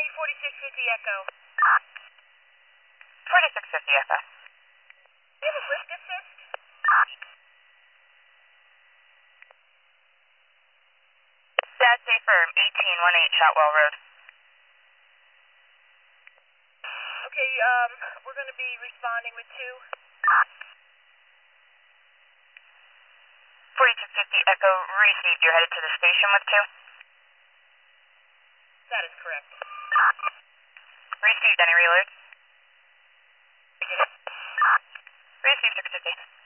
4650 Echo. 4650 Echo. Do you have a lift assist? That's a firm, 1818 Shotwell Road. Okay, we're going to be responding with 2. 4250 Echo received. You're headed to the station with 2? That is correct. Received. Any reload? Received 650.